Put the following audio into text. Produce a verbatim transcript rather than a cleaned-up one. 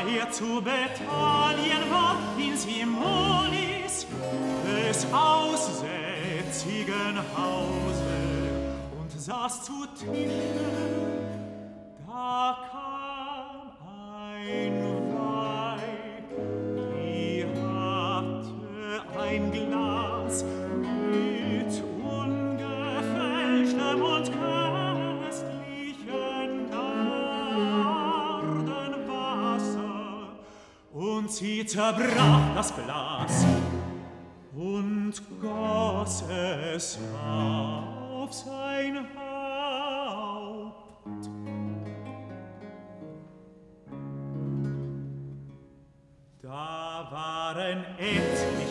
er zu Bethanien war, in Simonis, des aussätzigen Hause, und saß zu Tische. Da kam ein Weib, die hatte ein Glas mit ungefälschtem und köstlichen Nardenwasser, und sie zerbrach das Glas und goss es auf sein Haupt. Da waren etliche